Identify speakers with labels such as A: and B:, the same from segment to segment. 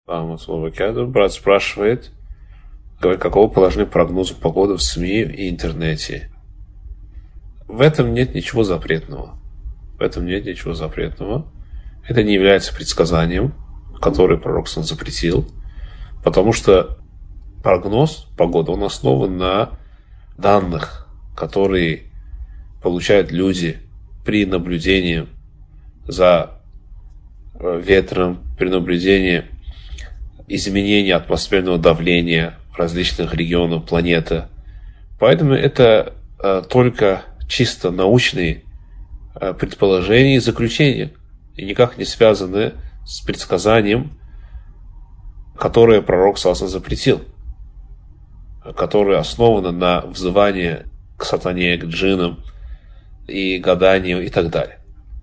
A: Брат спрашивает, говорит, какого положения прогноза погоды в СМИ и интернете. В этом нет ничего запретного. Это не является предсказанием, которое пророк запретил, потому что прогноз погоды, он основан на данных, которые получают люди при наблюдении за ветром, при наблюдении изменения атмосферного давления в различных регионах планеты. Поэтому это только чисто научные предположения и заключения, и никак не связаны с предсказанием, которое пророк запретил, которое основано на взывании к сатане, к джиннам и гаданию и так далее.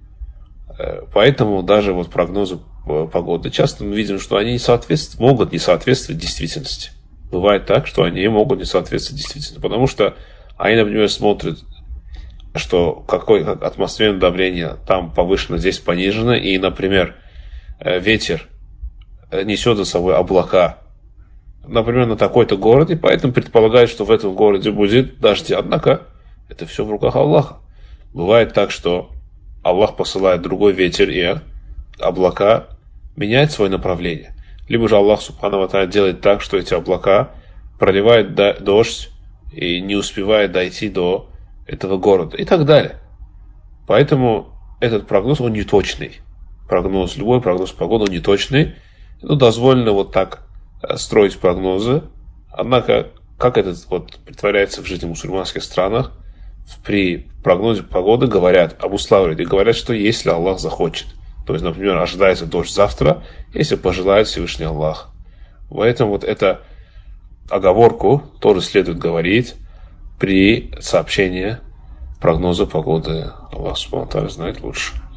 A: Поэтому даже вот прогнозы погоды, часто мы видим, что они могут не соответствовать действительности. Бывает так, что они могут не соответствовать действительности, потому что они, например, смотрят, что какое атмосферное давление там повышено, здесь понижено, и, например, ветер несет за собой облака, например, на такой-то город, и поэтому предполагают, что в этом городе будет дожди. Однако это все в руках Аллаха. Бывает так, что Аллах посылает другой ветер, и облака меняют свое направление. Либо же Аллах Субхану ва Тааля делает так, что эти облака проливают дождь и не успевает дойти до этого города и так далее. Поэтому этот прогноз, он неточный. Любой прогноз погоды, он неточный. Дозволено вот так строить прогнозы. Однако, как это притворяется в жизни в мусульманских странах, при прогнозе погоды обуславливают и говорят, что если Аллах захочет. То есть, например, ожидается дождь завтра, если пожелает Всевышний Аллах. Поэтому эту оговорку тоже следует говорить при сообщении прогноза погоды. Аллах Субхану ва Тааля знает лучше.